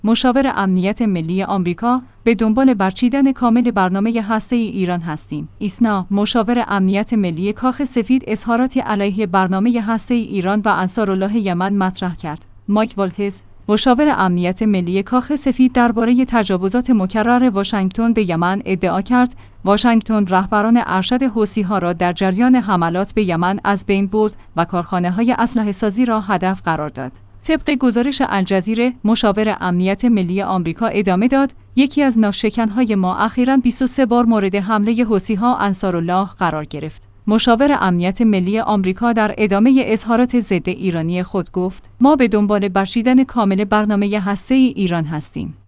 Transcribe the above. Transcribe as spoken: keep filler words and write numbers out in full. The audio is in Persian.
مشاور امنیت ملی آمریکا: به دنبال برچیدن کامل برنامه هسته‌ای ایران هستیم. ایسنا: مشاور امنیت ملی کاخ سفید اظهاراتی علیه برنامه هسته‌ای ایران و انصارالله یمن مطرح کرد. مایک والتز: مشاور امنیت ملی کاخ سفید درباره تجاوزات مکرر واشنگتن به یمن ادعا کرد واشنگتن رهبران ارشد حوثی‌ها را در جریان حملات به یمن از بین برد و کارخانه‌های اسلحه‌سازی را هدف قرار داد. طبق گزارش الجزیره، مشاور امنیت ملی آمریکا ادامه داد: یکی از ناوشکن‌های ما اخیراً بیست و سه بار مورد حمله حوثی‌ها انصارالله قرار گرفت. مشاور امنیت ملی آمریکا در ادامه اظهارات ضد ایرانی خود گفت: ما به دنبال برچیدن کامل برنامه هسته‌ای ایران هستیم.